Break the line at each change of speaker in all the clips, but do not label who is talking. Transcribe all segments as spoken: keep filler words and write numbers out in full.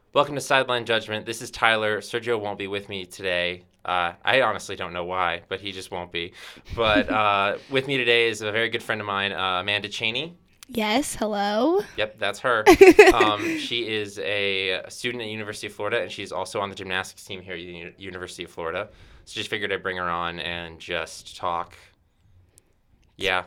Welcome to Sideline Judgment. This is Tyler. Sergio won't be with me today. Uh, I honestly don't know why, but he just won't be. But uh, with me today is a very good friend of mine, uh, Amanda Cheney.
Yes, hello.
Yep, that's her. um, she is a student at University of Florida, and she's also on the gymnastics team here at U- University of Florida. So just figured I'd bring her on and just talk. Yeah.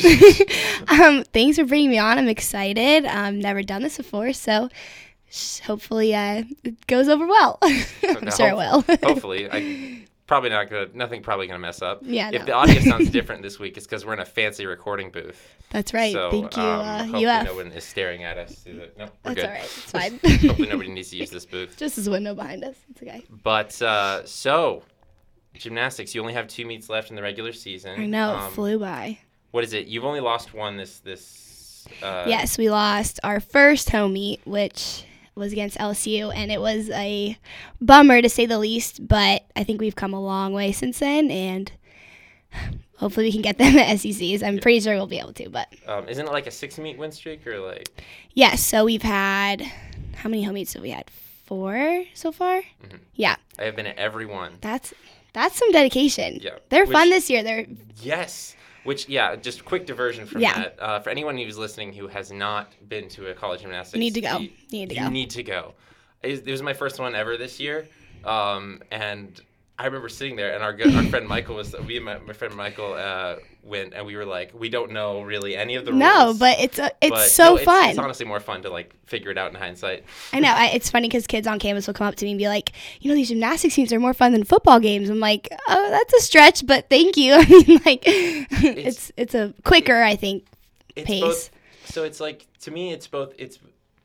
um, thanks for bringing me on. I'm excited. I've um, never done this before, so hopefully uh, it goes over well. I'm sure it will.
Hopefully. I, probably not gonna. Nothing probably gonna mess up.
Yeah.
If
no.
the audio sounds different this week, it's because we're in a fancy recording booth.
That's right.
So,
Thank you,
um,
uh,
hopefully
U F.
no one is staring at us. Through the, no, we're
That's
good.
all right. It's fine.
Hopefully nobody needs to use this booth.
Just this window behind us. It's okay.
But uh, so, gymnastics. You only have two meets left in the regular season.
I know.
Um,
it flew by.
What is it? You've only lost one this this. Uh,
Yes, we lost our first home meet, which was against L S U, and it was a bummer to say the least, but I think we've come a long way since then, and hopefully we can get them at S E Cs. I'm
yeah.
pretty sure we'll be able to, but
Um, isn't it like a six meet win streak or like?
yes, so we've had, how many home meets have we had? Four so far?
Mm-hmm.
Yeah.
I have been at every one.
That's that's some dedication.
Yeah.
They're
Which,
fun this year. They're
Yes. Which, yeah, just quick diversion from
Yeah.
that. Uh, for anyone who's listening who has not been to a college gymnastics,
You need to go.
You,
You need to
you
go.
need to go. It, it was my first one ever this year, um, and I remember sitting there, and our good, our friend Michael was. We and my, my friend Michael uh, went, and we were like, we don't know really any of the rules.
No, but it's a, it's
but,
so
no, it's,
fun.
It's honestly more fun to like figure it out in hindsight.
I know. I, it's funny because kids on campus will come up to me and be like, you know, these gymnastics teams are more fun than football games. I'm like, oh, that's a stretch, but thank you. I mean, like, it's it's, it's a quicker, I think,
It's
pace.
both, so it's like, to me, it's both, it's,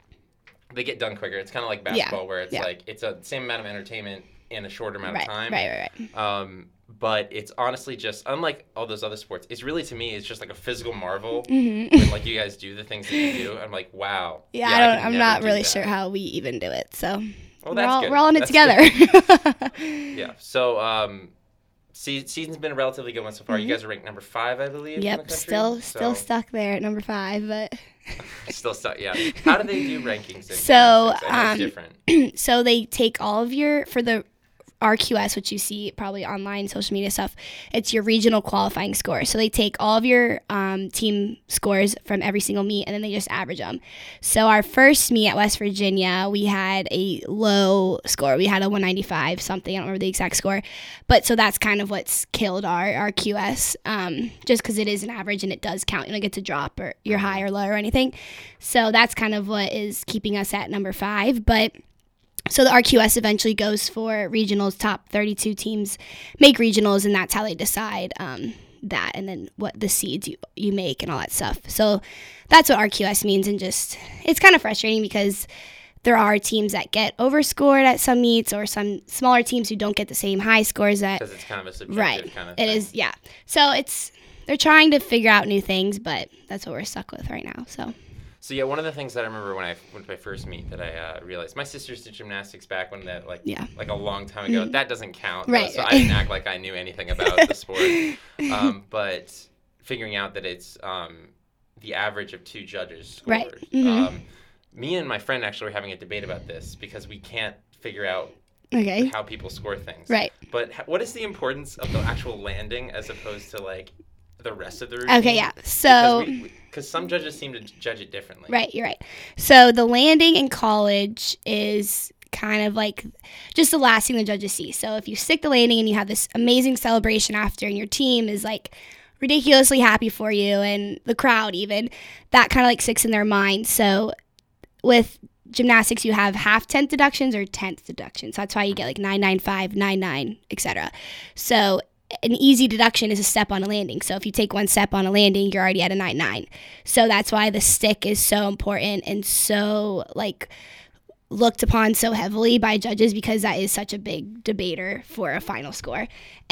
they get done quicker. It's kind of like basketball
Yeah.
where it's
Yeah.
like, it's a same amount of entertainment in a shorter amount
right,
of time.
right, right, right.
Um, but it's honestly just, unlike all those other sports, it's really, to me, it's just like a physical marvel
Mm-hmm.
when like you guys do the things that you do. I'm like, wow.
Yeah,
yeah
I
I
don't.
could
I'm
never
not
do
really
that.
sure how we even do it. So
Well,
we're
that's
all
good.
we're all in it
That's
together.
Yeah. So, um, se- season's been a relatively good one so far.
Mhm.
You guys are ranked number five, I believe. in the
Yep,
country.
still still
So-
stuck there at number five, but
Still stuck. Yeah. How do they do rankings? In
So,
gymnastics? I know
um,
it's different.
so they take all of your for the R Q S, which you see probably online, social media stuff. It's your regional qualifying score. So they take all of your um, team scores from every single meet, and then they just average them. So our first meet at West Virginia, we had a low score. We had a one ninety-five something. I don't remember the exact score, but so that's kind of what's killed our our Q S, um, just because it is an average and it does count. You don't get to drop or you're high or low or anything. So that's kind of what is keeping us at number five, but. So the R Q S eventually goes for regionals. Top thirty-two teams make regionals, and that's how they decide um, that, and then what the seeds you, you make and all that stuff. So that's what R Q S means, and just it's kind of frustrating because there are teams that get overscored at some meets, or some smaller teams who don't get the same high scores that.
Because it's kind of a subjective
Right.
kind of
It
thing.
is, yeah. So it's they're trying to figure out new things, but that's what we're stuck with right now. So.
So yeah, one of the things that I remember when I went to my first meet that I uh, realized, my sisters did gymnastics back when that like
Yeah.
like a long time ago.
Mhm.
That doesn't count, though,
Right,
so
right.
I didn't act like I knew anything about the sport. Um, but figuring out that it's um, the average of two judges scores.
Right. Mhm.
Um, me and my friend actually were having a debate about this because we can't figure out
Okay.
how people score things.
Right.
But h- what is the importance of the actual landing as opposed to like the rest of the routine?
Okay, yeah. So.
Because some judges seem to judge it differently.
Right, you're right. So the landing in college is kind of like just the last thing the judges see. So if you stick the landing and you have this amazing celebration after, and your team is like ridiculously happy for you, and the crowd even, that kind of like sticks in their mind. So with gymnastics, you have half tenth deductions or tenth deductions. So that's why you get like nine ninety-five, ninety-nine, et cetera. So an easy deduction is a step on a landing. So if you take one step on a landing, you're already at a nine nine. So that's why the stick is so important and so like looked upon so heavily by judges, because that is such a big debater for a final score. And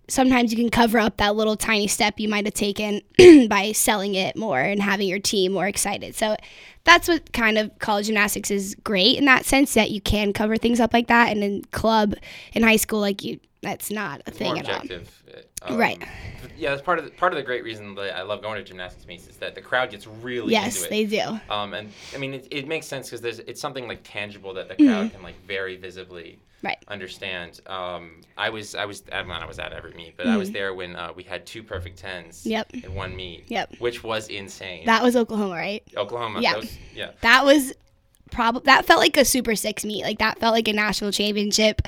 sometimes you can cover up that little tiny step you might have taken by selling it more and having your team more excited. So that's what kind of college gymnastics is great in that sense, that you can cover things up like that. And in club, in high school, like you, that's not a
It's
thing
more
at all.
objective. Um,
Right.
Yeah, that's part of the, part of the great reason that I love going to gymnastics meets is that the crowd gets really
Yes,
into it.
they do.
Um, and I mean, it, it makes sense because there's it's something like tangible that the crowd
Mm-hmm.
can like very visibly
Right.
understand. Um, I was I was I'm not I was at every meet, but I was there when uh, we had two perfect tens
Mm-hmm. Yep.
in one meet.
Yep.
Which was insane.
That was Oklahoma, right?
Oklahoma.
Yeah.
That was, yeah.
That was probably, that felt like a Super Six meet. Like that felt like a national championship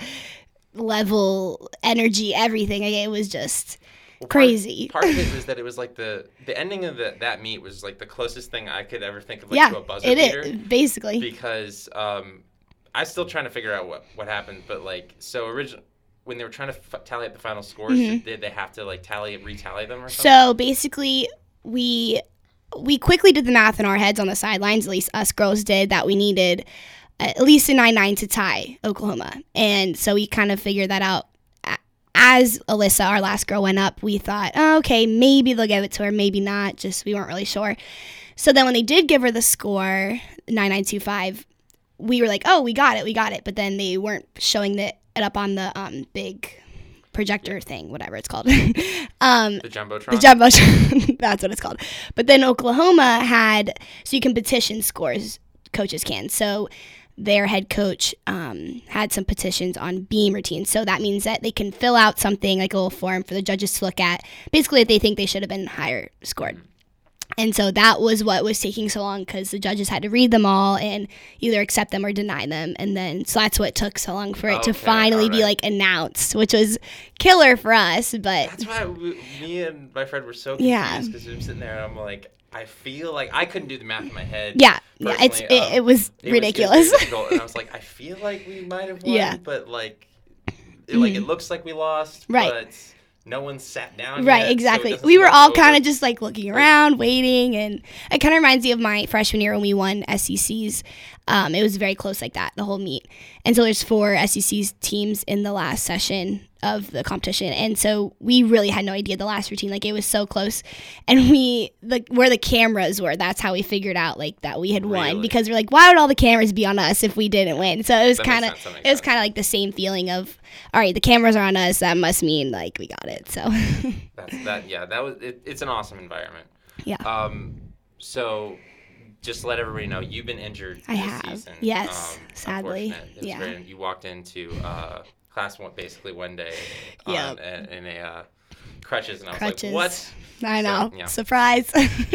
level energy, everything. Like, it was just
Well, part-
crazy.
Part, of it was that it was like the the ending of the, that meet was like the closest thing I could ever think of like
Yeah,
to a buzzer
it
beater.
is, basically.
Because um, I'm still trying to figure out what, what happened, but like so original when they were trying to f- tally up the final scores,
Mhm.
did they have to like tally retally them or something?
So basically, we we quickly did the math in our heads on the sidelines. At least us girls did, that we needed at least a nine nine to tie Oklahoma, and so we kind of figured that out. A- As Alyssa, our last girl, went up, we thought, oh, okay, maybe they'll give it to her, maybe not. Just we weren't really sure. So then when they did give her the score nine nine two five, we were like, oh, we got it, we got it. But then they weren't showing the, it up on the um, big projector thing, whatever it's called. um,
The Jumbotron?
the Jumbotron. That's what it's called. But then Oklahoma had, so you can petition scores, coaches can. So their head coach um, had some petitions on beam routines. So that means that they can fill out something, like a little form for the judges to look at, basically if they think they should have been higher scored. And so that was what was taking so long, because the judges had to read them all and either accept them or deny them. And then, so that's what took so long for it to
Okay,
finally be
alright.
like announced, which was killer for us. But
That's why we, me and my friend were so
Yeah.
confused because we were sitting there and I'm like, I feel like I couldn't do the math in my head.
yeah, yeah, it's
personally,
it,
um,
it was
It
ridiculous.
Was, it was difficult, and I was like, I feel like we might have won,
Yeah.
but like, it, like it looks like we lost,
Right.
but no one sat down.
Right,
yet, so it
exactly.
doesn't
We were
spill
all
over.
kind of just like looking around, waiting, and it kind of reminds me of my freshman year when we won S E Cs. Um, it was very close like that, the whole meet. And so there's four S E Cs teams in the last session of the competition, and so we really had no idea the last routine. Like, it was so close, and we the where the cameras were. That's how we figured out like that we had won,
Really?
because we're like, why would all the cameras be on us if we didn't win? So it was
That makes
kind of
sense, that makes
it was
sense.
kind of like the same feeling of, all right, the cameras are on us. That must mean like we got it. So
That's that. Yeah, that was. It, it's an awesome environment.
yeah.
Um, so just to let everybody know, you've been injured
I
this
have.
season.
Yes,
um,
sadly.
unfortunate. It's
Yeah.
very- You walked into uh, class one basically one day on,
Yep.
in, in a uh, crutches, and I was
Crutches.
like, what?
I
So,
know.
yeah.
Surprise.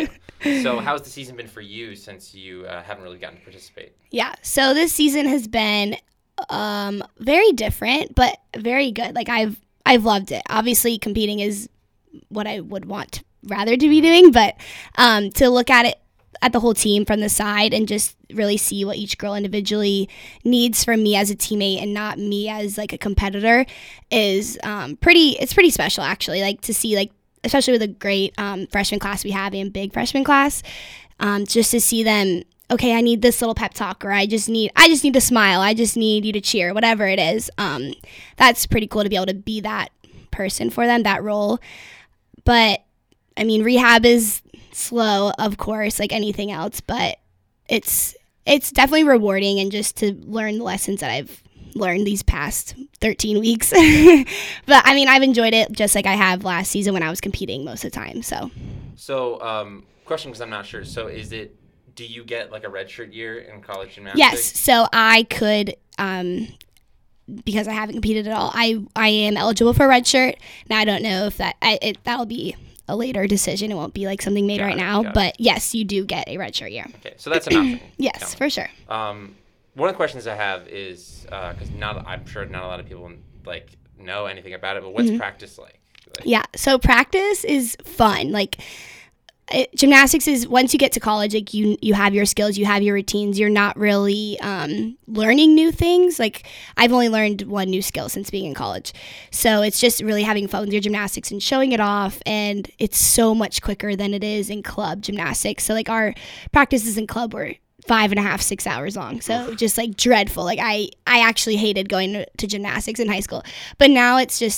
So how's the season been for you since you uh, haven't really gotten to participate?
Yeah. So this season has been um, very different, but very good. Like, I've I've loved it. Obviously, competing is what I would want rather to be doing, but um, to look at it at the whole team from the side and just really see what each girl individually needs from me as a teammate and not me as like a competitor is um, pretty. It's pretty special, actually. Like, to see, like, especially with a great um, freshman class we have and big freshman class, um, just to see them. Okay, I need this little pep talk, or I just need I just need to smile. I just need you to cheer, whatever it is. Um, that's pretty cool to be able to be that person for them, that role. But I mean, rehab is slow, of course, like anything else, but it's it's definitely rewarding, and just to learn the lessons that I've learned these past thirteen weeks. But I mean, I've enjoyed it just like I have last season when I was competing most of the time. So
So, um, question, because I'm not sure. So, is it? Do you get like a redshirt year in college gymnastics?
yes, so I could, um, because I haven't competed at all, I I am eligible for a red shirt. Now I don't know if that I, it, that'll be a later decision. It won't be like something made
Got
right
it,
now.
got it.
But yes, you do get a red shirt year.
Okay, so that's an option.
Yes,
Count.
for sure.
Um, one of the questions I have is because not I'm sure not a lot of people like know anything about it, but what's
Mm-hmm.
practice like? Like,
Yeah, so practice is fun. Like, it, gymnastics is, once you get to college, like you you have your skills, you have your routines. You're not really um, learning new things. Like, I've only learned one new skill since being in college, so it's just really having fun with your gymnastics and showing it off. And it's so much quicker than it is in club gymnastics. So like our practices in club were five and a half, six hours long. So just like dreadful. Like I I actually hated going to, to gymnastics in high school, but now it's just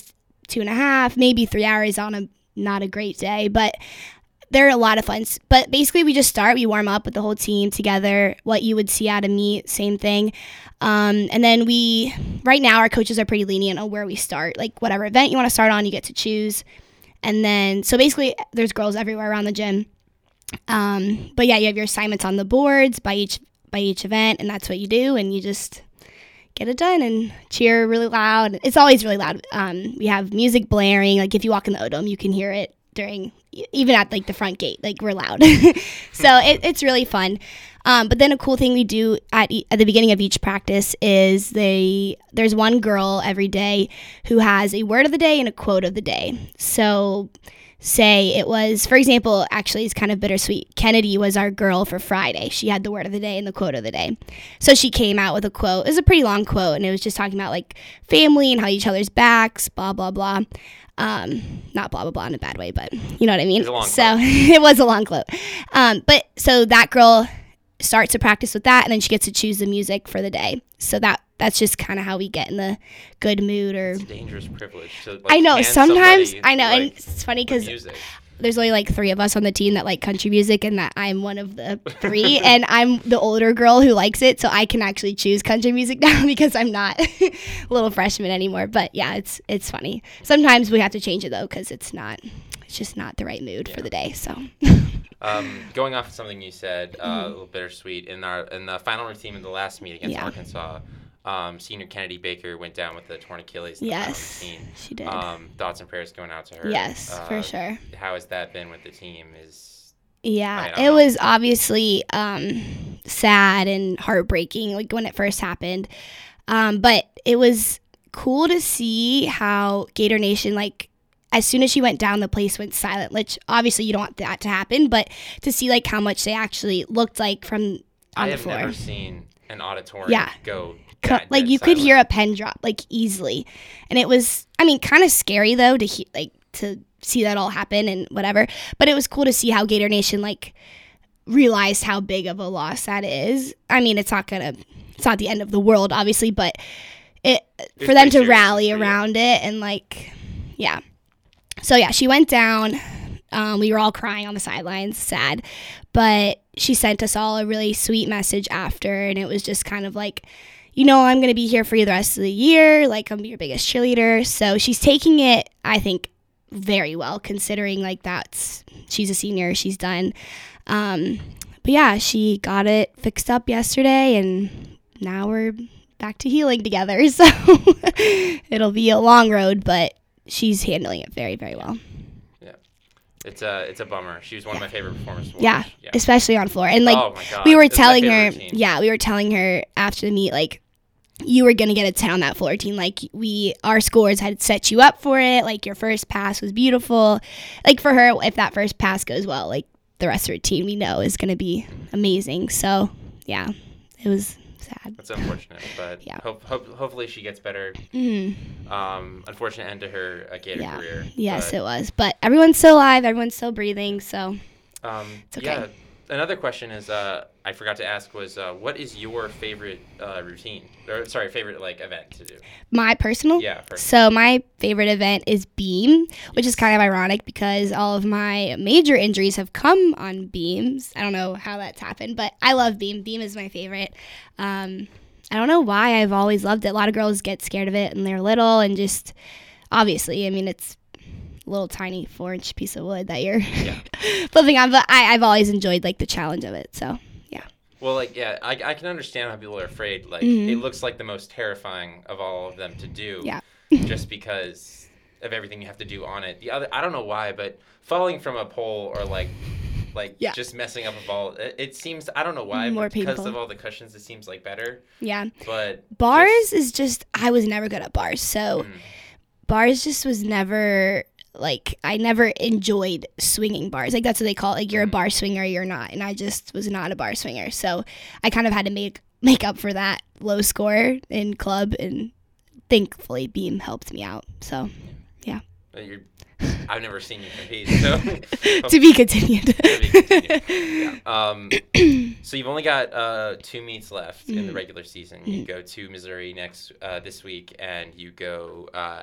two and a half, maybe three hours on a not a great day, but they're a lot of fun. But basically, we just start, we warm up with the whole team together, what you would see at a meet, same thing. Um, and then we, right now, our coaches are pretty lenient on where we start. Like, whatever event you want to start on, you get to choose. And then, so basically, there's girls everywhere around the gym. Um, but yeah, you have your assignments on the boards by each by each event, and that's what you do, and you just get it done and cheer really loud. It's always really loud. Um, we have music blaring. Like, if you walk in the O-Dome, you can hear it during, even at like the front gate, like we're loud. So it, it's really fun. Um, but then a cool thing we do at e- at the beginning of each practice is they there's one girl every day who has a word of the day and a quote of the day. So say it was, for example, actually it's kind of bittersweet. Kennedy was our girl for Friday. She had the word of the day and the quote of the day. So she came out with a quote. It was a pretty long quote, and it was just talking about like family and how each other's backs, blah, blah, blah. Um, not blah, blah, blah in a bad way, but you know what I mean?
It was a long
so
quote.
It was a long quote. Um, but so that girl starts to practice with that, and then she gets to choose the music for the day. So that that's just kind of how we get in the good mood. Or
It's a dangerous privilege. To, like,
I know
hand
sometimes
somebody,
I know,
like,
and it's funny because
music.
there's only like three of us on the team that like country music, and that I'm one of the three, and I'm the older girl who likes it, so I can actually choose country music now because I'm not a little freshman anymore. But yeah, it's it's funny. Sometimes we have to change it though because it's not, it's just not the right mood
Yeah.
for the day. So.
Um, going off of something you said, uh,
Mm-hmm.
a little bittersweet, in our in the final routine in the last meet against
Yeah.
Arkansas, um, senior Kennedy Baker went down with a torn Achilles in the
Yes,
final routine.
she did.
Um, thoughts and prayers going out to her.
Yes,
Uh,
for sure.
How has that been with the team? Is
Yeah,
I don't
it
know.
was obviously um, sad and heartbreaking, like when it first happened. Um, but it was cool to see how Gator Nation, like, as soon as she went down, the place went silent, which obviously you don't want that to happen, but to see, like, how much they actually looked like from on
I
the
have
floor.
never seen an auditorium
Yeah.
go
Co-
that
like,
dead
you could
silent.
hear a pen drop, like, easily. And it was, I mean, kind of scary, though, to he- like to see that all happen and whatever. But it was cool to see how Gator Nation, like, realized how big of a loss that is. I mean, it's not gonna, it's not the end of the world, obviously, but it
It's
for them
pretty
to
serious
rally
for you.
around it and like, yeah. So yeah, she went down. Um, we were all crying on the sidelines, sad, but she sent us all a really sweet message after, and it was just kind of like, you know, I'm gonna be here for you the rest of the year. Like, I'm gonna be your biggest cheerleader. So she's taking it, I think, very well, considering like that's she's a senior, she's done. Um, but yeah, she got it fixed up yesterday, and now we're back to healing together. So it'll be a long road, but she's handling it very, very well.
It's a it's a bummer. She was one of my favorite performers. to watch.
Yeah,
yeah.
especially on floor. And like
Oh my God.
we were
It's my
telling
favorite
her,
routine.
yeah, we were telling her after the meet, like, you were gonna get a ten on that floor routine. Like, we, our scores had set you up for it. Like, your first pass was beautiful. Like, for her, if that first pass goes well, like, the rest of the routine we know is gonna be amazing. So yeah, it was sad.
That's unfortunate, but
Yeah.
hope, hope, hopefully she gets better.
Mhm.
Um, unfortunate end to her uh, Gator
Yeah.
career.
Yes,
but,
it was. But everyone's still alive. Everyone's still breathing. So
Um,
It's okay.
Yeah. Another question is, uh, I forgot to ask was, uh, what is your favorite uh, routine? Or sorry, favorite like event to do?
my personal.
Yeah. First.
So my favorite event is beam, which is kind of ironic because all of my major injuries have come on beams. I don't know how that's happened, but I love beam. Beam is my favorite. Um, I don't know why. I've always loved it. A lot of girls get scared of it when they're little, and just obviously, I mean, it's a little tiny four-inch piece of wood that you're
Yeah.
flipping on. But I, I've always enjoyed like the challenge of it. So yeah.
Well, like, yeah, I, I can understand how people are afraid. Like,
Mhm.
it looks like the most terrifying of all of them to do.
Yeah.
Just because of everything you have to do on it. The other, I don't know why, but falling from a pole or like, like
Yeah.
just messing up a ball, it, it seems, I don't know why,
More
but because
painful.
of all the cushions, it seems like better.
Yeah.
But
Bars
just-
is just, I was never good at bars. So
Mm.
bars just was never, like, I never enjoyed swinging bars. Like, that's what they call it. Like, you're a
Mhm.
bar swinger, you're not. And I just was not a bar swinger. So I kind of had to make make up for that low score in club. And thankfully, Beam helped me out. So
But you're, I've never seen you compete, so
to be continued.
To be continued. Yeah. Um, so you've only got uh, two meets left in the
Mhm.
regular season. You go to Missouri next uh, this week, and you go. Uh,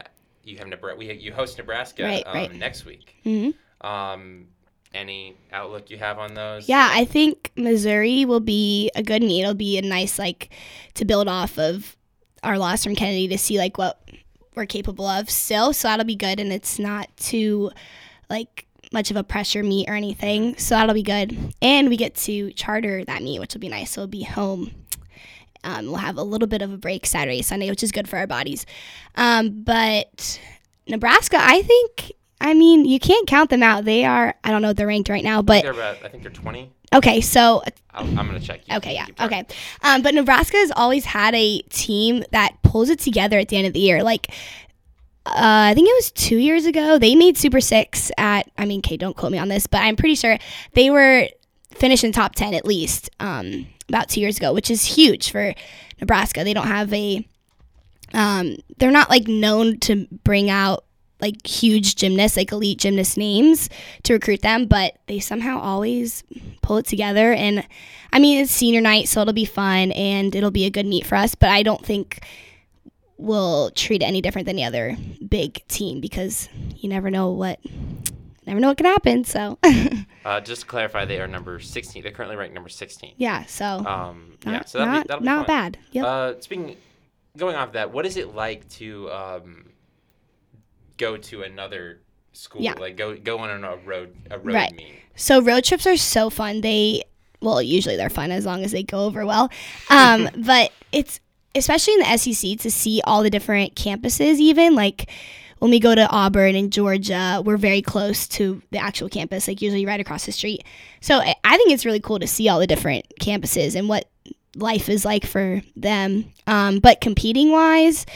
you have Nebraska. We you host Nebraska
Right,
um,
right.
next week.
Mm-hmm.
Um, any outlook you have on those?
Yeah, I think Missouri will be a good meet. It'll be a nice, like, to build off of our loss from Kennedy to see, like, what we're capable of still. So that'll be good, and it's not too, like, much of a pressure meet or anything. So that'll be good. And we get to charter that meet, which will be nice. So we'll be home. Um, we'll have a little bit of a break Saturday, Sunday, which is good for our bodies. Um, but Nebraska, I think... I mean, you can't count them out. They are, I don't know what they're ranked right now,
I
but,
think they're, about, I think they're twenty.
okay, so,
I'll, I'm going to check. You
okay, yeah,
keep track.
okay. Um, but Nebraska has always had a team that pulls it together at the end of the year. Like, uh, I think it was two years ago, they made Super Six at, I mean, okay, don't quote me on this, but I'm pretty sure they were finishing top ten at least um, about two years ago, which is huge for Nebraska. They don't have a, um, they're not, like, known to bring out like huge gymnasts, like elite gymnast names to recruit them, but they somehow always pull it together. And I mean, it's senior night, so it'll be fun and it'll be a good meet for us, but I don't think we'll treat it any different than the other big team because you never know what, never know what can happen. So
uh, just to clarify, they are number sixteen. They're currently ranked number sixteen.
yeah, so
Um,
not,
yeah, so that'll
not,
be, that'll be
not
fun.
bad. Yep.
Uh, speaking, going off that, what is it like to um, go to another school?
Yeah.
Like go go on a road a road
Right.
meet.
So road trips are so fun. They, well, usually they're fun as long as they go over well. Um, but it's, especially in the S E C, to see all the different campuses even. Like when we go to Auburn and Georgia, we're very close to the actual campus, like usually right across the street. So I I think it's really cool to see all the different campuses and what life is like for them. Um, but competing wise,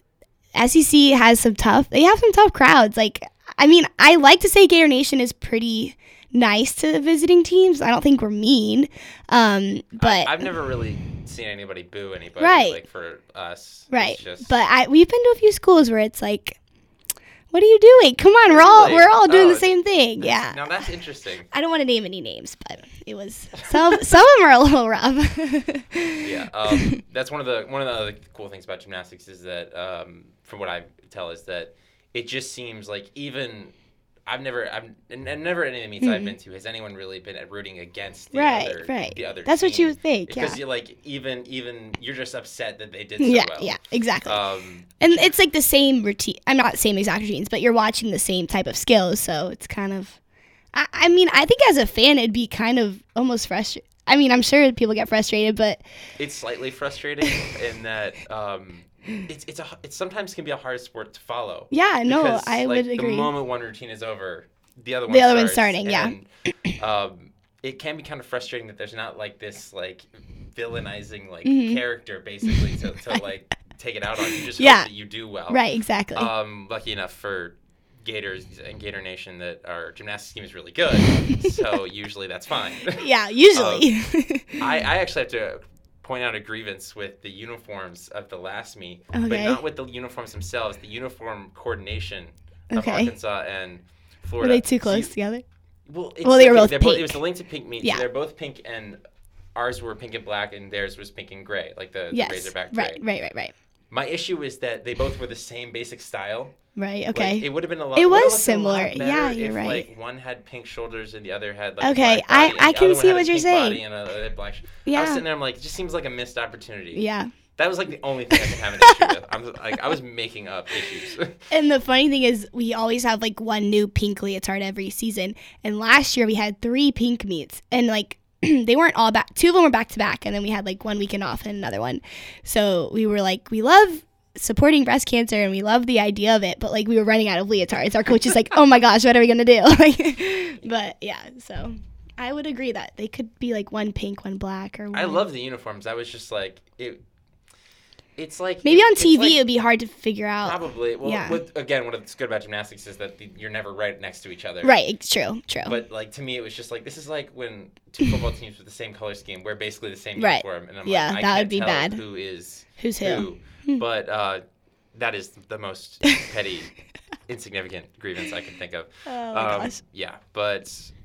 S E C has some tough, they have some tough crowds. Like, I mean, I like to say Gator Nation is pretty nice to visiting teams. I don't think we're mean. Um, but
I, I've never really seen anybody boo anybody.
Right.
Like for us.
right.
It's just,
But I we've been to a few schools where it's like, what are you doing? Come on, we're all
Really?
we're all doing
Oh,
the same thing.
that's-
Yeah.
Now that's interesting.
I don't want to name any names, but it was some some of them are a little rough.
Yeah, um, that's one of the one of the other cool things about gymnastics is that, um, from what I tell, is that it just seems like even I've never I've and and never any of the meets I've been to has anyone really been at rooting against the
Right,
other
right.
the other
That's what you
team.
would think,
because
yeah.
you're like even even you're just upset that they did so
yeah,
well.
yeah, exactly.
Um,
And it's like the same routine. I'm not same exact routines, but you're watching the same type of skills, so it's kind of. I, I mean, I think as a fan, it'd be kind of almost frustrating. I mean, I'm sure people get frustrated, but
it's slightly frustrating in that um, it's it's a it sometimes can be a hard sport to follow.
yeah, no,
Because,
I
like,
would agree.
The moment one routine is over, the other one
The other one's
starts,
starting, yeah.
and, um, it can be kind of frustrating that there's not like this like villainizing like
Mhm.
character basically to, to like take it out on. You just
Yeah.
hope that you do well.
Right, exactly.
Um, lucky enough for Gators and Gator Nation that our gymnastics team is really good, so usually that's fine.
yeah, usually.
I, I actually have to point out a grievance with the uniforms of the last meet, but
Okay.
not with the uniforms themselves, the uniform coordination of
Okay.
Arkansas and
Were
Florida.
they too
So
close
you-
together?
well, it's
Well, they were
okay,
both
they're
pink.
It was the link to pink meet.
Yeah.
So they're both pink, and ours were pink and black, and theirs was pink and gray, like the, the
Yes.
Razorback gray.
Right, right, right, right.
My issue is that they both were the same basic style.
Right,
Like,
okay.
it would have been a lot.
It
would have
was
looked a lot
similar.
better
Yeah, you're
if,
right.
Like one had pink shoulders and the other had like
Okay,
a black body,
I-
and
I
the
can
other one
see
had a
what you're
pink
saying.
body and a, a black. sh- I was
Yeah.
sitting there, I'm like, it just seems like a missed opportunity.
Yeah.
That was like the only thing I could have an issue with. I'm like, I was making up issues.
And the funny thing is, we always have like one new pink leotard every season. And last year we had three pink meets, and like they weren't all back. Two of them were back to back, and then we had like one weekend off and another one. So we were like, we love supporting breast cancer and we love the idea of it, but like we were running out of leotards. Our coach is like, oh my gosh, what are we gonna do? But yeah, so I would agree that they could be like one pink, one black, or one.
I love the uniforms. I was just like, it. It's like
Maybe
it-
on
it's
T V
like-
it would be hard to figure out.
Probably. Well,
Yeah.
with, again, what's good about gymnastics is that the, you're never right next to each other.
Right, it's true, true.
But like to me, it was just like this is like when two football teams with the same color scheme wear basically the same
Right.
uniform, and I'm
Yeah,
like, I
that
can't
would be
tell
bad.
Who is
Who's who?
But uh, that is the most petty, insignificant grievance I can think of.
Oh my
um,
gosh.
Yeah, but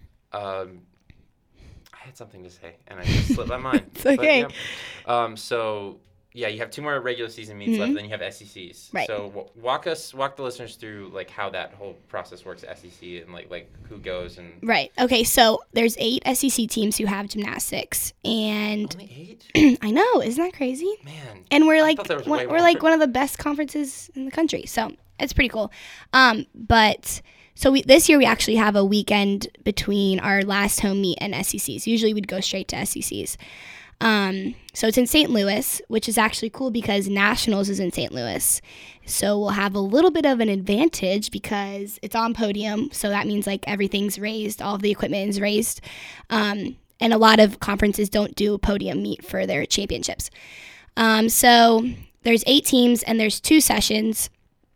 um, I had something to say and I just slipped my mind.
It's
But,
okay.
yeah. Um, so yeah, you have two more regular season meets
Mhm.
left, then you have S E Cs.
Right.
So w- walk us, walk the listeners through like how that whole process works at S E C and like like who goes and.
Right. Okay. So there's eight S E C teams who have gymnastics, and
Only eight?
I know, isn't that crazy?
Man.
And we're
I
like
thought there was
one,
way
we're
more.
like one of the best conferences in the country, so it's pretty cool. Um, but so we, this year we actually have a weekend between our last home meet and S E Cs. Usually we'd go straight to S E Cs. Um, so it's in Saint Louis, which is actually cool because Nationals is in Saint Louis. So we'll have a little bit of an advantage because it's on podium. So that means like everything's raised, all of the equipment is raised. Um, and a lot of conferences don't do a podium meet for their championships. Um, so there's eight teams and there's two sessions.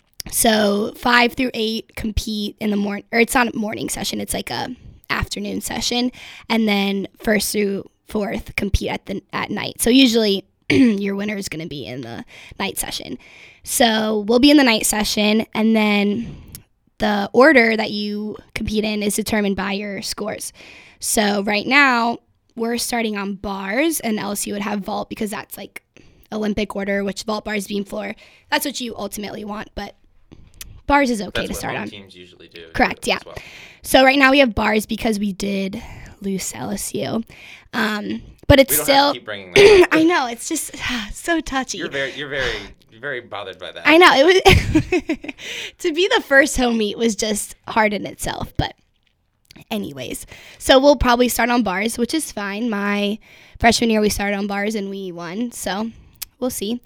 So five through eight compete in the morning, or it's not a morning session. It's like a afternoon session. And then first through fourth compete at the at night. So usually your winner is going to be in the night session. So we'll be in the night session, and then the order that you compete in is determined by your scores. So right now we're starting on bars, and L S U would have vault because that's like Olympic order, which vault, bars, beam, floor. That's what you ultimately want, but bars is okay
That's
to
what
start
home
on.
teams usually do.
Correct,
as
yeah.
well.
So right now we have bars because we did lose L S U. Um, but it's
We don't
still,
have to keep bringing that up.
I know, it's just so touchy.
You're very, you're very, you're very bothered by that.
I know, it was, to be the first home meet was just hard in itself, but anyways. So we'll probably start on bars, which is fine. My freshman year we started on bars and we won, so we'll see.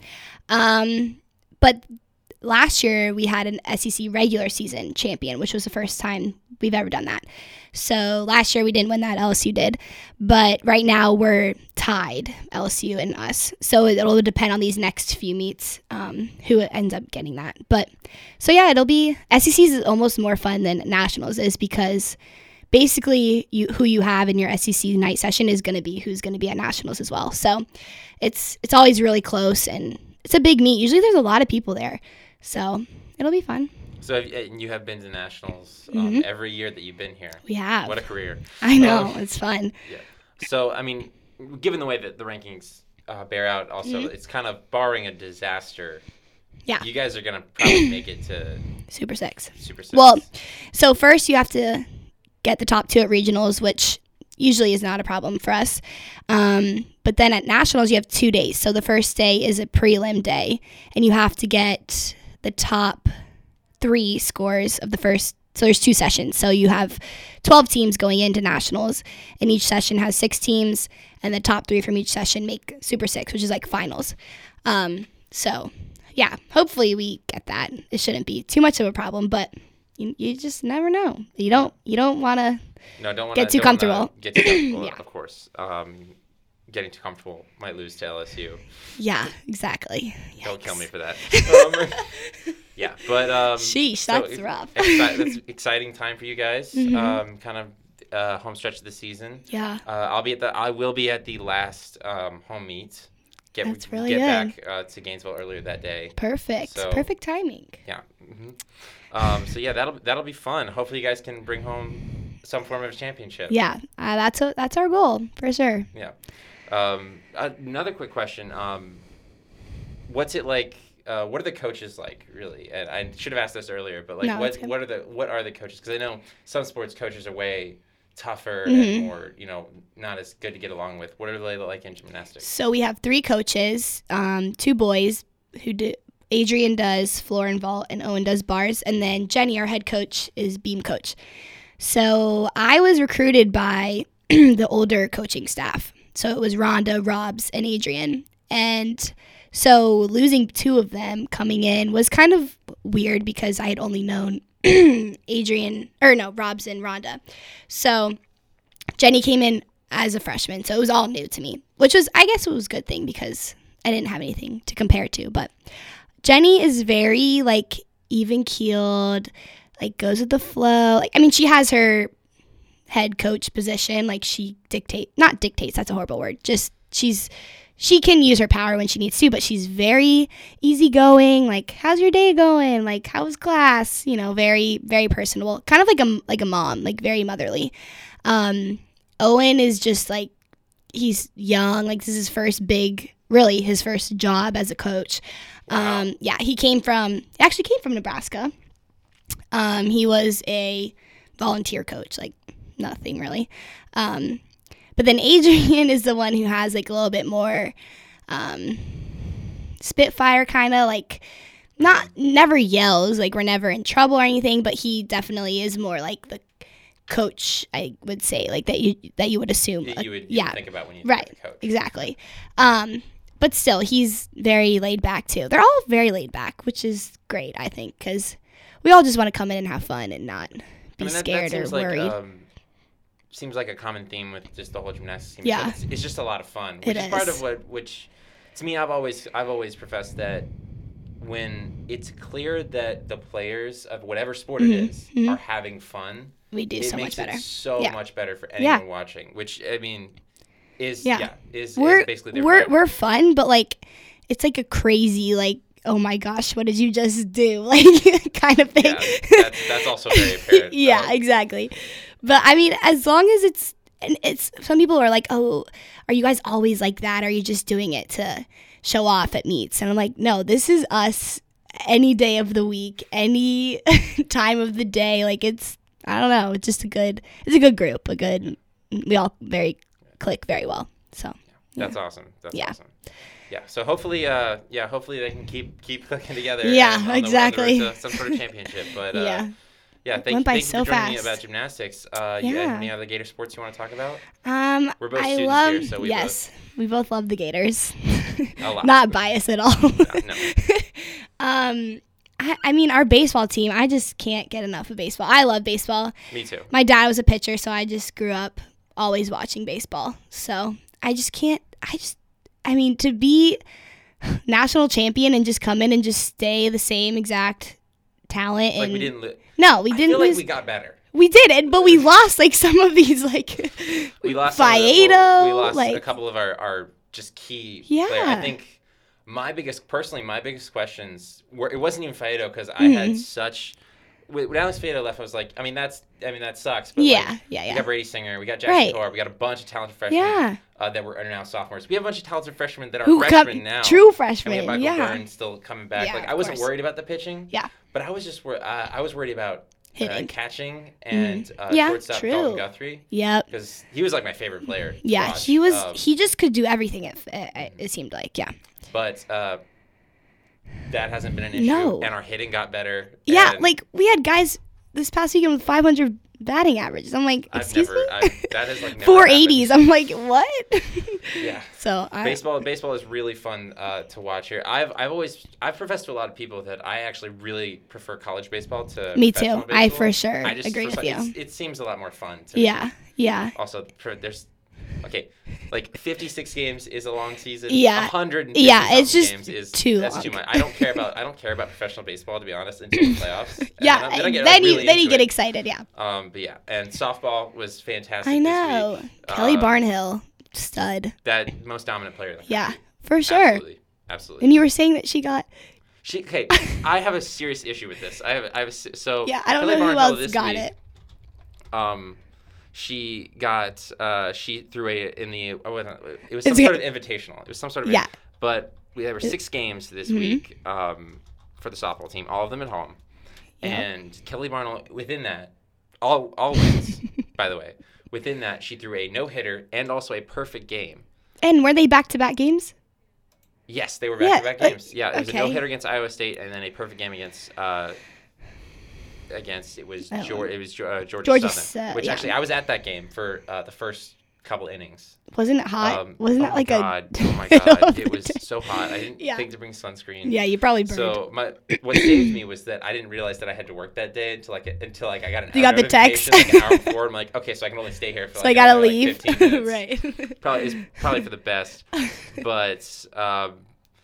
Um, but last year we had an S E C regular season champion, which was the first time we've ever done that. So last year we didn't win that, L S U did. But right now we're tied, L S U and us. So it'll depend on these next few meets um, who ends up getting that. But so yeah, it'll be, S E Cs is almost more fun than Nationals is because basically you who you have in your S E C night session is going to be who's going to be at Nationals as well. So it's it's always really close, and it's a big meet. Usually there's a lot of people there. So it'll be fun.
So have, and you have been to nationals um,
Mhm.
every year that you've been here.
We have.
What a career.
I know.
Um,
It's fun.
Yeah. So I mean, given the way that the rankings uh, bear out, also
Mhm.
it's kind of barring a disaster.
Yeah.
You guys are gonna probably make it to
Super Six.
Super Six.
Well, so first you have to get the top two at regionals, which usually is not a problem for us. Um, but then at nationals, you have two days. So the first day is a prelim day, and you have to get the top three scores of the first. So there's two sessions. So you have twelve teams going into nationals, and each session has six teams, and the top three from each session make Super Six, which is like finals. Um, so yeah, hopefully we get that. It shouldn't be too much of a problem, but you, you just never know. You don't you don't want to
no, don't want
get too comfortable.
Get too comfortable,
Yeah.
of course. Um, getting too comfortable might lose to L S U.
Yeah, exactly.
Don't kill
Yikes.
me for that. Um, yeah, but um,
Sheesh,
so
that's
it-
rough.
exci- that's exciting time for you guys.
Mhm.
Um, kind of uh, home stretch of the season.
Yeah.
Uh, I'll be at the. I will be at the last um, home meet. Get
That's really
get
good.
back uh, to Gainesville earlier that day.
Perfect.
So-
Perfect timing.
Yeah. hmm Um, so yeah, that'll that'll be fun. Hopefully, you guys can bring home some form of championship.
Yeah, uh, that's a, that's our goal for sure.
Yeah. Um, another quick question. Um, what's it like? Uh, what are the coaches like, really? And I should have asked this earlier, but like,
No,
what
it's good.
what are the what are the coaches? Because I know some sports coaches are way tougher
Mhm.
and more, you know, not as good to get along with. What are they like in gymnastics?
So we have three coaches, um, two boys who do. Adrian does floor and vault, and Owen does bars, and then Jenny, our head coach, is beam coach. So I was recruited by the older coaching staff. So it was Rhonda, Robs, and Adrian. And so losing two of them coming in was kind of weird because I had only known Adrian, or no, Robs and Rhonda. So Jenny came in as a freshman, so it was all new to me, which was, I guess it was a good thing because I didn't have anything to compare to. But Jenny is very, like, even-keeled, like, goes with the flow. Like, I mean, she has her head coach position. Like, she dictate, not dictates, that's a horrible word. Just, she's, she can use her power when she needs to, but she's very easygoing. Like, how's your day going? Like, how was class? You know, very, very personable. Kind of like a, like a mom, like, very motherly. Um, Owen is just, like, he's young. Like, this is his first big really his first job as a coach.
Wow.
Um, yeah, he came from actually came from Nebraska. Um, he was a volunteer coach, like nothing really. Um, but then Adrian is the one who has like a little bit more um, spitfire, kind of like not never yells, like we're never in trouble or anything, but he definitely is more like the coach, I would say, like that you that you would assume.
You, you would, you
yeah,
would think about when you
right,
think of a coach.
Exactly. Um, but still, he's very laid back too. They're all very laid back, which is great, I think, because we all just want to come in and have fun and not be
I mean, that,
scared
that
or
seems
worried.
Like, um, seems like a common theme with just the whole gymnastics team.
Yeah.
It's, it's just a lot of fun, which
It
is, part
is.
of what, which to me, I've always, I've always professed that when it's clear that the players of whatever sport
Mhm,
it is
mhm.
are having fun,
We do
it
so
makes
much better.
it so
Yeah.
much better for
Yeah.
anyone watching. Which I mean, is
Yeah.
yeah, is,
We're
is basically their
we're
vibe.
we're fun, but like it's like a crazy like oh my gosh, what did you just do? Like kind of thing.
Yeah, that's, that's also very apparent.
yeah,
Um,
exactly. But I mean, as long as it's and it's some people are like, oh, are you guys always like that? Are you just doing it to show off at meets? And I'm like, no, this is us any day of the week, any time of the day. Like it's I don't know, it's just a good it's a good group, a good we all very click very well. So
That's awesome. That's
Yeah.
awesome. Yeah. So hopefully, uh, yeah, hopefully they can keep keep clicking together.
Yeah,
and on the- on the
exactly.
road to some sort of championship. But uh,
yeah.
yeah,
It
thank,
went by
thank
so
you for joining me
fast.
about gymnastics. Uh, you
Yeah.
have any other Gator sports you want to talk about?
Um
We're both
I
students
love
here, so we
yes. We both love the Gators.
A lot.
Not biased at all.
No.
um I, I mean our baseball team, I just can't get enough of baseball. I love baseball.
Me too.
My dad was a pitcher, so I just grew up always watching baseball. So I just can't I just I mean to be national champion and just come in and just stay the same exact talent
Like
and
we didn't. Li-
no, we
I
didn't
feel like
lose.
we got better.
We did it, but we lost like some of these like
We lost. some of the-
Faedo,
well, we lost
like
a couple of our, our just key.
Yeah.
Players. I think my biggest, personally, my biggest questions were it wasn't even Faedo because I
Mhm.
had such. When Alex Faedo left, I was like, I mean, that's, I mean, that sucks. But
yeah,
like,
yeah,
We
yeah.
got Brady Singer, we got Jackson
Right.
Thor, we got a bunch of talented freshmen
Yeah.
uh, that were are now sophomores. We have a bunch of talented freshmen that are
Who
freshmen
come
now.
true
And we
freshmen.
have Michael
Yeah.
Byrne still coming back.
Yeah,
like I
of
wasn't
course.
worried about the pitching.
Yeah.
But I was just wor- uh, I was worried about uh,
Hitting.
catching and uh,
Yeah,
shortstop
true.
Dalton Guthrie
Yep.
because he was like my favorite player. to
Yeah,
watch.
he was.
Um,
he just could do everything. It, it, it seemed like. Yeah.
But uh, that hasn't been an issue.
No.
And our hitting got better.
Yeah,
and
like we had guys this past weekend with five hundred batting averages. I'm like,
I've
excuse
never.
me.
I've, that has like never
four
happened.
eighties. I'm like, what?
Yeah.
So I,
Baseball, baseball is really fun uh, to watch here. I've, I've always, I've professed to a lot of people that I actually really prefer college baseball to
Me
professional
too. I
baseball.
for sure
I just
agree
for
with
some-
you.
it's- It seems a lot more fun. To me.
Yeah, yeah,
Also, for, there's, okay, like fifty-six games is a long season.
Yeah.
one hundred fifty
Yeah, it's
something
just
games is
too
that's
long.
too much. I don't care about, I don't care about professional baseball to be honest until the playoffs. And
yeah.
then, I- then I get
then
like,
you
really
then you
into
get
it.
excited. Yeah,
Um, but yeah, and softball was fantastic.
I
this
know.
week.
Kelly
Um,
Barnhill, stud.
that most dominant player in the country.
Yeah, for sure.
Absolutely. Absolutely.
And you were saying that she got.
She, okay, I have a serious issue with this. I have, I have, a, se- so.
Yeah, I don't
Kelly
know who
Barnhill
else
this
got
week,
it.
Um, she got, uh, she threw a in the, oh, wait, no, it was some
It's
sort
good.
of invitational. It was some sort of,
Yeah.
But we there were six games this
Mhm.
week, um, for the softball team, all of them at home,
Yep.
and Kelly Barnhill within that, all all wins, by the way. Within that, she threw a no hitter and also a perfect game.
And were they back to back games?
Yes, they were
Yeah,
back-to-back
uh,
games. Yeah, it was a
okay.
no-hitter against Iowa State, and then a perfect game against uh, against it was
Oh.
Georgia. It was Ge- uh, Georgia,
Georgia
Southern,
Sou-
which
yeah.
actually I was at that game for uh, the first couple innings.
Wasn't it hot?
Um,
Wasn't
oh
that
my
like
God.
a?
Oh my
I don't
god!
know.
It was so hot. I didn't
Yeah.
think to bring sunscreen.
Yeah, you probably burned.
So my what saved me was that I didn't realize that I had to work that day until like until like I got an
You
hour
got the text.
notification, like an hour before. I'm like, okay, so I can only stay here for
so
like
I gotta
another,
leave.
Like fifteen minutes.
Right.
Probably is probably for the best. But um,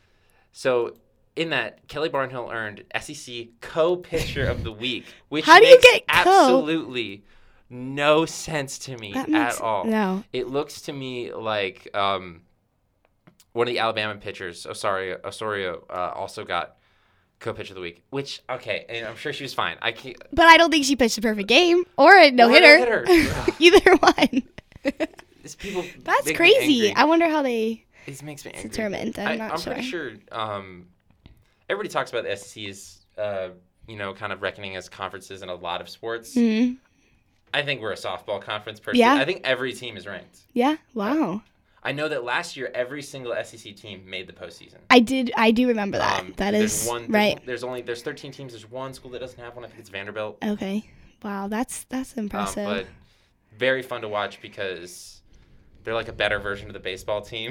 so in that, Kelly Barnhill earned S E C co-pitcher of the week, which
How do you
makes
get co?
absolutely no sense to me
That makes
at all.
no.
It looks to me like um, one of the Alabama pitchers, Osorio, Osorio uh, also got co-pitcher of the week. Which okay, and I'm sure she was fine. I can't.
But I don't think she pitched a perfect game or a no
Or a
hitter.
no-hitter.
Either one.
It's people.
That's
make me
crazy.
angry.
I wonder how they.
It makes me angry.
determined. I'm
I,
not
I'm
sure.
pretty sure. Um, everybody talks about the S E C as, uh, you know, kind of reckoning as conferences in a lot of sports.
Mm-hmm.
I think we're a softball conference. Personally,
Yeah.
I think every team is ranked.
Yeah. Wow.
I know that last year every single S E C team made the postseason.
I did. I do remember that.
Um,
that
there's
is
one, there's,
right.
There's only there's thirteen teams. There's one school that doesn't have one. I think it's Vanderbilt.
Okay. Wow. That's that's impressive.
Um, but very fun to watch because they're like a better version of the baseball team.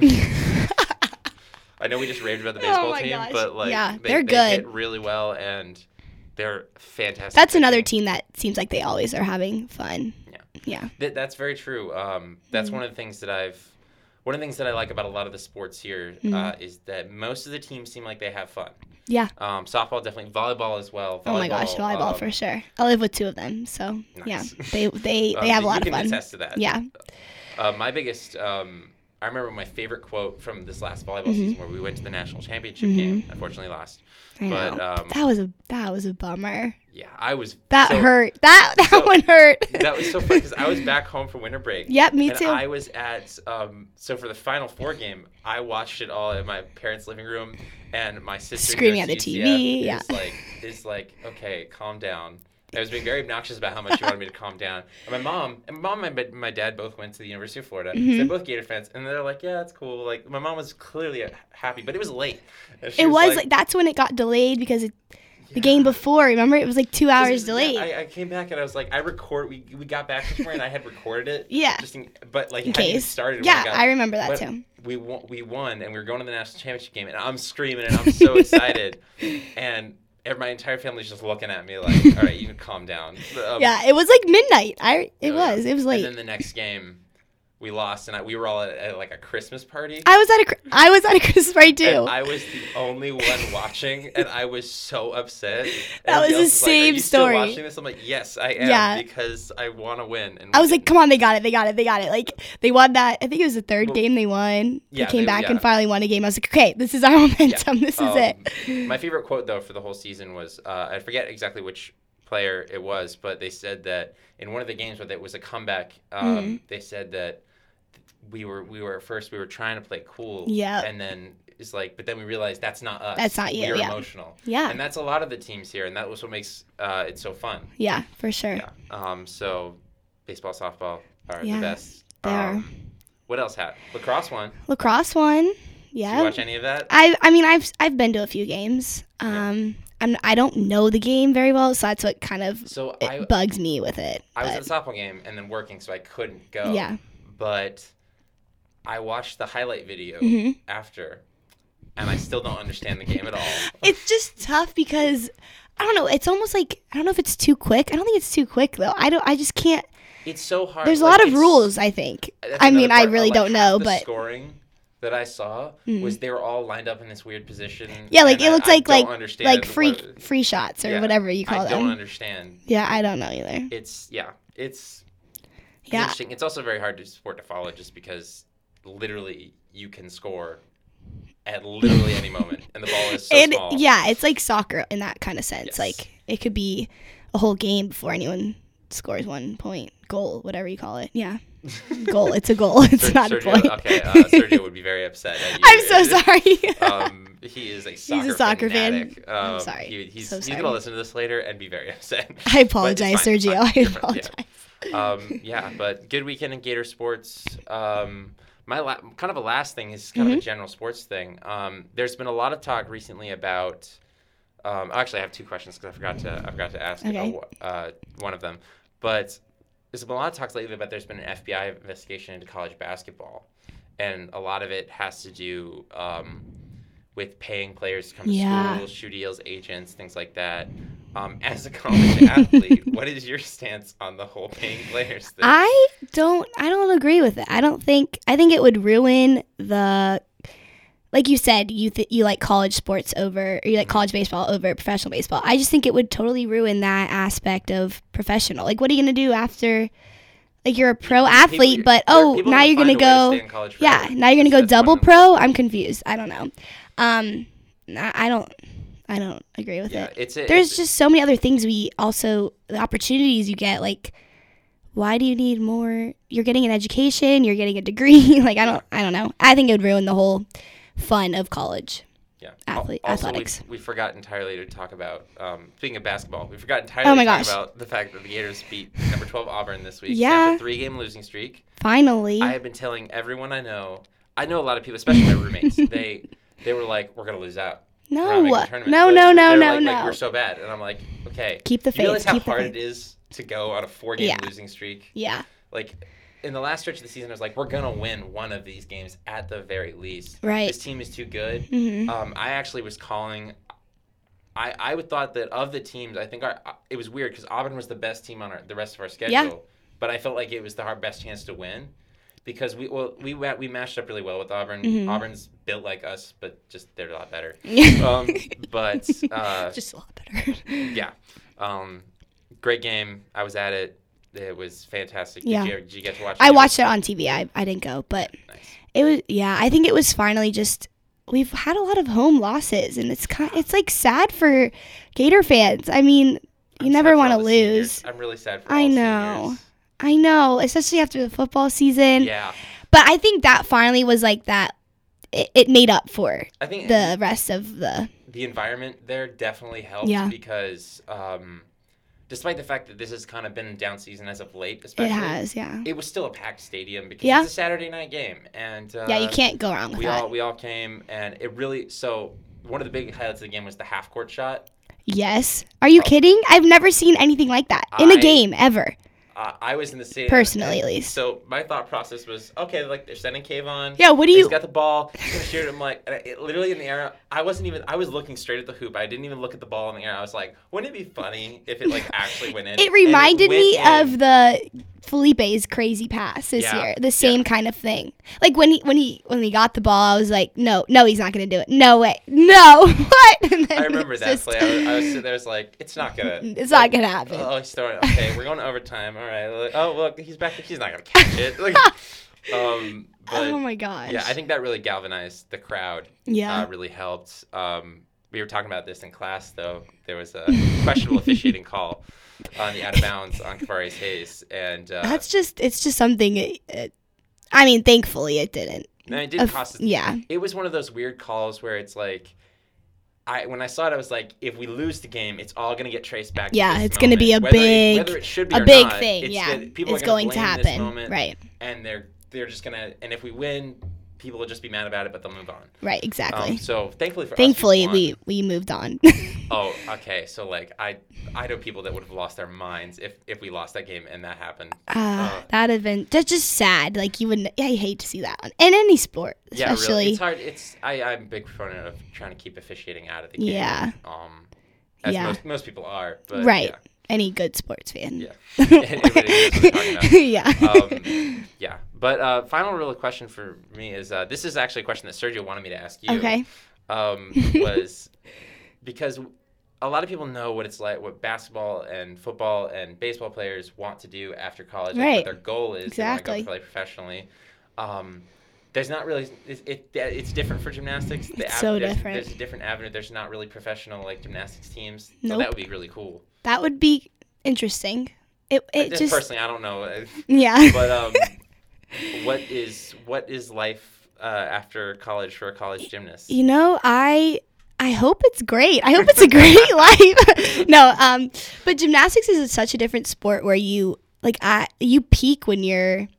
I know we just raved about the baseball
Oh my
team,
gosh.
but like
Yeah,
they,
they're
they
good.
hit really well and they're fantastic.
That's another
pitching.
team that seems like they always are having fun.
Yeah.
Yeah.
That, that's very true. Um, that's
Mm-hmm.
one of the things that I've. One of the things that I like about a lot of the sports here
Mm-hmm.
uh, is that most of the teams seem like they have fun.
Yeah.
Um, softball definitely, volleyball as well. Volleyball,
Oh my gosh, volleyball
um,
for sure. I live with two of them, so yeah,
Nice.
they they
um,
they have a
you
lot
can
of fun.
attest to that.
Yeah.
Uh, my biggest, um, I remember my favorite quote from this last volleyball
Mm-hmm.
season where we went to the national championship game. Unfortunately, lost.
I
But,
know.
um,
that was a that was a bummer.
Yeah, I was.
That
so,
hurt. That that
so-
one hurt.
That was so funny because I was back home for winter break.
Yep, me
and
too.
I was at um, so for the Final Four game, I watched it all in my parents' living room, and my sister
Screaming
who goes
at the
to
T
U
V,
C F
yeah.
is like is like okay, calm down. I was being very obnoxious about how much she wanted me to calm down. And my mom and my mom and my, my dad both went to the University of Florida. So
Mm-hmm.
they're both Gator fans, and they're like, yeah, it's cool. Like my mom was clearly happy, but it was late. And she
It was like, that's when it got delayed because it, the game before. Remember, it was like two
'Cause it
hours
was-
delayed.
Yeah, I, I came back and I was like, I record. We, we got back this morning and I had recorded it.
Yeah.
Just in, but like
in
it hadn't even
case.
started. when
Yeah,
I, got,
I remember that
but
too.
We won, we won and we were going to the national championship game and I'm screaming and I'm so excited and ev- my entire family's just looking at me like, all right, you can calm down. Um,
Yeah, it was like midnight. I it
oh, yeah.
was. It was late.
And then the next game, we lost and I, we were all at, at like a Christmas party.
I was at a Chri- I was at a Christmas party too.
And I was the only one watching, and I was so upset. And
That was
everybody
the
else like,
same
Are you still
story.
watching this? I'm like, yes, I am,
Yeah.
because I want to win. And
I
we
was like,
didn't.
come on, they got it, they got it, they got it. Like they won that. I think it was the third
Well,
game they won. They
yeah,
came
they-
back and
yeah.
finally won a game. I was like, okay, this is our momentum. This is
Um,
it.
My favorite quote though for the whole season was uh, I forget exactly which player it was, but they said that in one of the games where it was a comeback, um,
Mm-hmm.
they said that we were we were at first we were trying to play cool,
Yeah.
and then it's like, but then we realized that's not us.
That's not you,
We're
yeah.
emotional.
Yeah.
And that's a lot of the teams here, and that was what makes uh, it so fun.
Yeah, for sure.
Yeah. Um. So, baseball, softball are
Yeah,
the best.
they are.
um, What else happened? Lacrosse won.
Lacrosse won.
Did
Yeah.
you watch any of that?
I I mean I've I've been to a few games. Um I'm I don't know the game very well, so that's what kind of
So
it
I
bugs me with it.
I was
but-
at the softball game and then working, so I couldn't go.
Yeah.
But I watched the highlight video
Mhm.
after, and I still don't understand the game at all.
It's just tough because I don't know, it's almost like I don't know if it's too quick. I don't think it's too quick though. I don't I just can't
It's so hard.
There's a
like,
lot of
it's-
rules, I think.
that's
I mean,
another
I
part,
really
like,
don't
half
know,
the
but
scoring that I saw
Mhm.
was they were all lined up in this weird position.
yeah, like
and
it
I-
looks
I
like
don't
like
understand
like free
what-
free shots or
yeah,
whatever you call
I
them.
don't understand.
Yeah, I don't know either.
It's yeah, it's It's
Yeah.
interesting. It's also very hard to sport to follow just because literally you can score at literally any moment, and the ball is so
And
small.
yeah, it's like soccer in that kind of sense.
Yes.
Like it could be a whole game before anyone scores one point, goal, whatever you call it. Yeah, goal. It's a goal. It's
Ser-
not
Sergio,
a point.
Okay, uh, Sergio would be very upset at you.
I'm so sorry.
um, he is a soccer,
a soccer fan.
fanatic. Um,
I'm sorry.
He, he's
So
he's
sorry.
gonna listen to this later and be very upset.
I apologize,
But it's fine,
Sergio.
it's fine.
I
You're fine,
apologize.
yeah. Um, yeah, but good weekend in Gator sports. Um, my la- kind of a last thing is kind
Mm-hmm.
of a general sports thing. Um, there's been a lot of talk recently about. Um, actually, I have two questions because I forgot to I forgot to ask
Okay.
uh, uh, one of them. But there's been a lot of talks lately about there's been an F B I investigation into college basketball, and a lot of it has to do um, with paying players to come to
Yeah.
schools, shoe deals, agents, things like that. Um, as a college athlete, what is your stance on the whole paying players thing?
I don't I don't agree with it. I don't think I think it would ruin the like you said, you th- you like college sports over or you like college baseball over professional baseball. I just think it would totally ruin that aspect of professional. Like what are you going to do after like you're a pro
People-
athlete but
there are
oh,
people
now
that
you're going to
find a way
go
stay in college
Yeah,
forever.
now you're going to go
That's- that's
double
one of the-
pro? I'm confused. I don't know. Um I I don't I don't agree with
Yeah,
it.
it's a,
There's
it's,
just so many other things we also the opportunities you get like why do you need more? You're getting an education, you're getting a degree. Like, I don't, I don't know. I think it would ruin the whole fun of college.
Yeah.
Athlete,
also,
athletics.
We, we forgot entirely to talk about, um, speaking of basketball, we forgot entirely
Oh my
to talk
gosh.
about the fact that the Gators beat number twelve Auburn this week.
Yeah.
After a three-game losing streak.
Finally.
I have been telling everyone I know, I know a lot of people, especially my roommates, they they were like, we're going to lose out.
no,
We're not making the tournament.
no,
Like,
no, no,
they're
no,
like,
no.
Like, we're so bad. And I'm like, okay.
Keep the
You realize
faith,
how
keep the
hard
faith.
it is to go on a four-game
Yeah.
losing streak?
Yeah.
Like, in the last stretch of the season, I was like, we're going to win one of these games at the very least.
Right.
This team is too good.
Mm-hmm.
Um, I actually was calling. I I would thought that of the teams, I think our it was weird because Auburn was the best team on our, the rest of our schedule,
Yeah.
but I felt like it was the our best chance to win because we well we wa- we matched up really well with Auburn.
Mhm.
Auburn's built like us, but just they're a lot better.
Yeah.
Um, but uh,
Just a lot better.
yeah, um, great game. I was at it. It was fantastic.
Yeah.
Did you, did you get to watch?
I
it?
watched it on T V. I, I didn't go, but
Nice.
it was, yeah, I think it was finally just, we've had a lot of home losses, and it's kind, it's like sad for Gator fans. I mean, you
I'm
never
sad for
want to
all the seniors.
lose.
I'm really sad for
I
all
know.
seniors.
I know, especially after the football season.
Yeah,
But I think that finally was like that, it, it made up for
I think
the rest of the,
the environment there definitely helped
Yeah.
because um, despite the fact that this has kind of been a down season as of late,
it
especially,
has, yeah.
it was still a packed stadium because
Yeah.
it's a Saturday night game, and uh,
Yeah, you can't go wrong with
We
that.
all we all came, and it really so one of the big highlights of the game was the half court shot.
Yes. Are you
Oh.
kidding? I've never seen anything like that in
I-
a game ever.
Uh, I was in the stadium
Personally,
and
at least.
So my thought process was okay, like they're sending Kayvon.
Yeah, what do
He's
you?
got the ball. He's gonna shoot it. I'm like, and it, literally in the air. I wasn't even. I was looking straight at the hoop. I didn't even look at the ball in the air. I was like, wouldn't it be funny if it like actually went in?
It
And
reminded
went
me
in.
of the Felipe's crazy pass this
Yeah,
year. The same kind of thing. Like when he when he when he got the ball, I was like, no, no, he's not gonna do it. No way, no. What? And then
I remember
it's
that
just-
play. I was, I was sitting there, I was like, it's not gonna.
It's
like,
not gonna happen.
Oh, he's throwing. Okay, we're going to overtime. All right. Like, oh, look, he's back. He's not gonna catch it. Like, um, but
Oh my gosh.
yeah, I think that really galvanized the crowd.
Yeah.
Uh, really helped. Um, we were talking about this in class, though. There was a questionable officiating call on the out of bounds on Kavarius Hayes, and uh,
That's just it's just something. It, it, I mean, thankfully it didn't.
no, it didn't
Of-
cost us.
yeah.
It was one of those weird calls where it's like. I, when I saw it, I was like, if we lose the game, it's all going to get traced back
Yeah,
to this
it's gonna be a
moment. Whether it-
big-
whether it should be
A
or
big
not,
thing.
it's
Yeah,
the- people
it's
are gonna
going to
blame this
happen.
moment,
Right.
and they're they're just gonna and if we win, people will just be mad about it, but they'll move on.
Right. Exactly.
Um, so thankfully for
Thankfully,
us,
we we moved on.
won. Oh, okay. So like I I know people that would have lost their minds if if we lost that game and that happened.
Uh, that'd have been that's just sad. Like you wouldn't. I hate to see that on in any sport,
Yeah,
especially.
really. It's hard. It's I I'm a big proponent of trying to keep officiating out of the game.
Yeah.
Um, as
Yeah.
most most people are. But
Right.
Yeah.
Any good sports fan.
Yeah. Everybody knows what they're talking about.
yeah.
um, yeah. But uh, final real question for me is uh, this is actually a question that Sergio wanted me to ask you.
Okay.
Um, was because a lot of people know what it's like, what basketball and football and baseball players want to do after college. Like,
Right.
what their goal is.
Exactly.
They want to go play professionally. Um, there's not really it, it. It's different for gymnastics. The
It's so
there's,
different.
There's a different avenue. There's not really professional like gymnastics teams. So
Nope.
that would be really cool.
That would be interesting. It it
just,
just
personally, I don't know.
yeah.
But um, what is what is life uh, after college for a college gymnast?
You know, I I hope it's great. I hope it's a great life. no, um, but gymnastics is such a different sport where you like I you peak when you're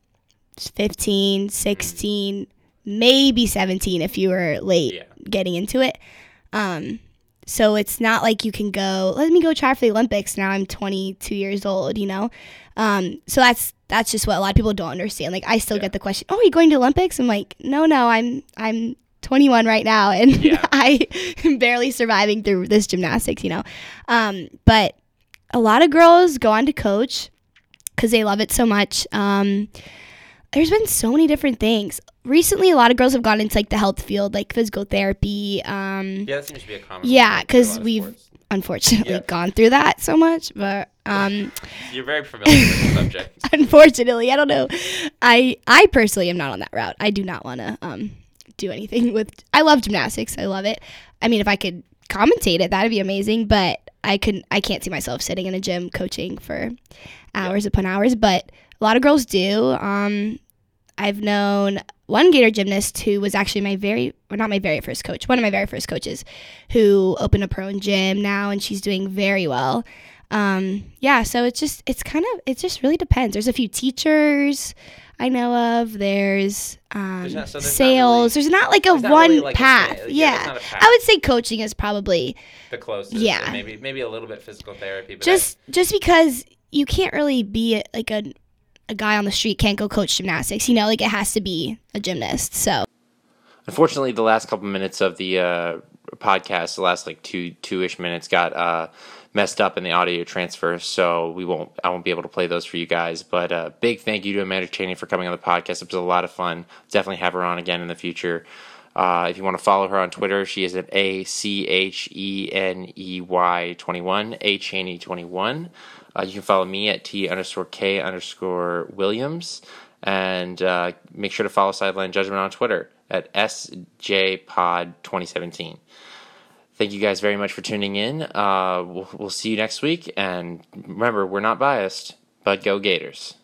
fifteen, sixteen, maybe seventeen if you were late
Yeah.
getting into it. Um, so it's not like you can go, let me go try for the Olympics. Now I'm twenty-two years old, you know? Um, so that's that's just what a lot of people don't understand. Like I still
Yeah.
get the question, "Oh, are you going to Olympics?" I'm like, "No, no, I'm I'm twenty-one right now and
Yeah.
I am barely surviving through this gymnastics, you know." Um, but a lot of girls go on to coach cuz they love it so much. Um, there's been so many different things. Recently, a lot of girls have gone into like the health field, like physical therapy. Um,
Yeah, that seems to be a common.
Yeah,
one for a
'cause
lot of
we've-
sports.
unfortunately,
Yeah.
gone through that so much, but um,
You're very familiar with the subject.
unfortunately, I don't know. I I personally am not on that route. I do not want to um do anything with. I love gymnastics. I love it. I mean, if I could commentate it, that'd be amazing. But I could I can't see myself sitting in a gym coaching for hours upon hours. But a lot of girls do. Um, I've known one Gator gymnast who was actually my very, or not my very first coach, one of my very first coaches, who opened up her own gym now, and she's doing very well. Um, yeah, so it's just, it's kind of, it just really depends. There's a few teachers I know of. There's um, there's not, so there's sales. Not really, there's not like a one really like path. A, yeah, yeah. Path. I would say coaching is probably
the closest.
Yeah,
maybe maybe a little bit physical therapy. But
just
I,
just because you can't really be like a a guy on the street can't go coach gymnastics. You know, like it has to be a gymnast. So,
unfortunately, the last couple minutes of the uh, podcast, the last like two two ish minutes, got uh, messed up in the audio transfer, so we won't. I won't be able to play those for you guys. But uh, big thank you to Amanda Chaney for coming on the podcast. It was a lot of fun. Definitely have her on again in the future. Uh, if you want to follow her on Twitter, she is at A C H E N E Y twenty-one, A Chaney twenty-one. Uh, you can follow me at T underscore K underscore Williams. And uh, make sure to follow Sideline Judgment on Twitter at S J Pod twenty seventeen. Thank you guys very much for tuning in. Uh, we'll, we'll see you next week. And remember, we're not biased, but go Gators.